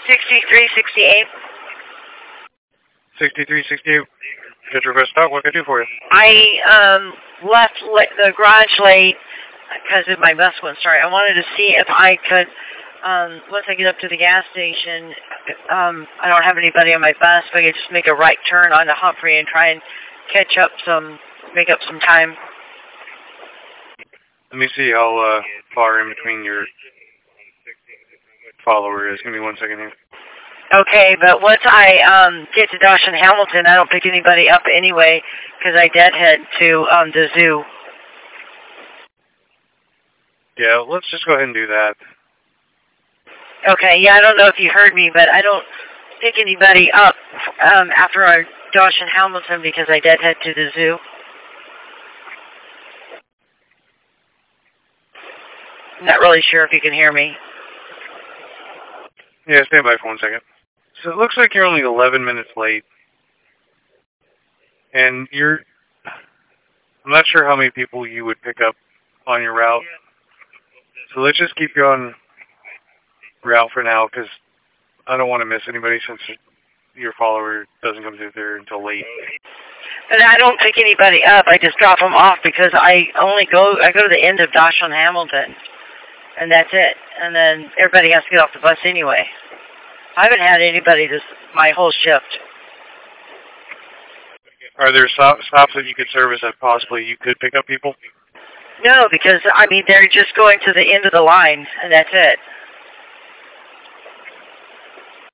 6368. 6368. Get your best out. What can I do for you? I left the garage late because of my bus went started. I wanted to see if I could, once I get up to the gas station, I don't have anybody on my bus, but I could just make a right turn onto Humphrey and try and make up some time. Let me see how far in between your follower is. Give me 1 second here. Okay, but once I get to Dosh and Hamilton, I don't pick anybody up anyway because I deadhead to the zoo. Yeah, let's just go ahead and do that. Okay, yeah, I don't know if you heard me, but I don't pick anybody up after our Dosh and Hamilton because I deadhead to the zoo. Not really sure if you can hear me. Yeah, stand by for 1 second. So it looks like you're only 11 minutes late. And I'm not sure how many people you would pick up on your route. So let's just keep you on route for now, because I don't want to miss anybody since your follower doesn't come through there until late. But I don't pick anybody up. I just drop them off because I go to the end of Dosh and Hamilton. And that's it. And then everybody has to get off the bus anyway. I haven't had anybody my whole shift. Are there stops that you could service that possibly you could pick up people? No, because, they're just going to the end of the line, and that's it.